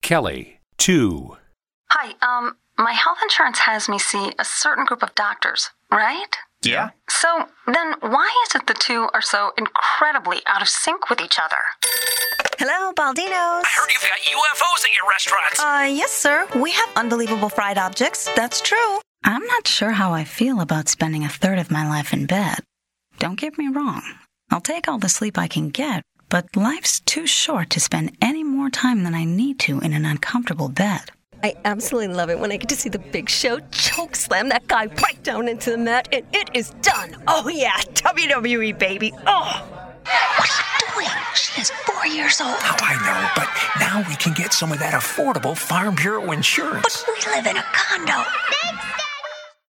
Kelly. 2. Hi, my health insurance has me see a certain group of doctors, right? Yeah. So then why is it the two are so incredibly out of sync with each other? Hello, Baldinos. I heard you've got UFOs at your restaurants. Yes, sir. We have unbelievable fried objects. That's true. I'm not sure how I feel about spending a third of my life in bed. Don't get me wrong. I'll take all the sleep I can get, but life's too short to spend any more time than I need to in an uncomfortable bed. I absolutely love it when I get to see the Big Show choke slam that guy right down into the mat, and it is done. Oh, yeah. WWE, baby. Oh. What are you doing? She is 4 years old. Oh, I know, but now we can get some of that affordable Farm Bureau insurance. But we live in a condo. Big